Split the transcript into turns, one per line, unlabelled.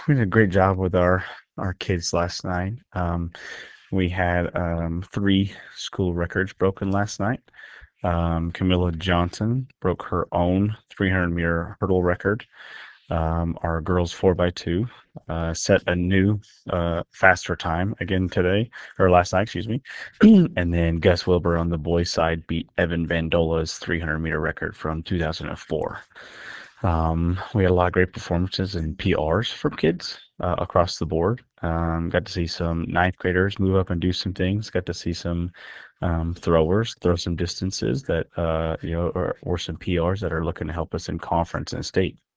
We did a great job with our kids last night. We had three school records broken last night. Camilla Johnson broke her own 300-meter hurdle record. Our girls 4x2 set a new faster time again today, or last night, excuse me. And then Gus Wilbur on the boys' side beat Evan Bandola's 300-meter record from 2004. We had a lot of great performances and PRs from kids across the board. Got to see some ninth graders move up and do some things. Got to see some throwers throw some distances that or some PRs that are looking to help us in conference and state.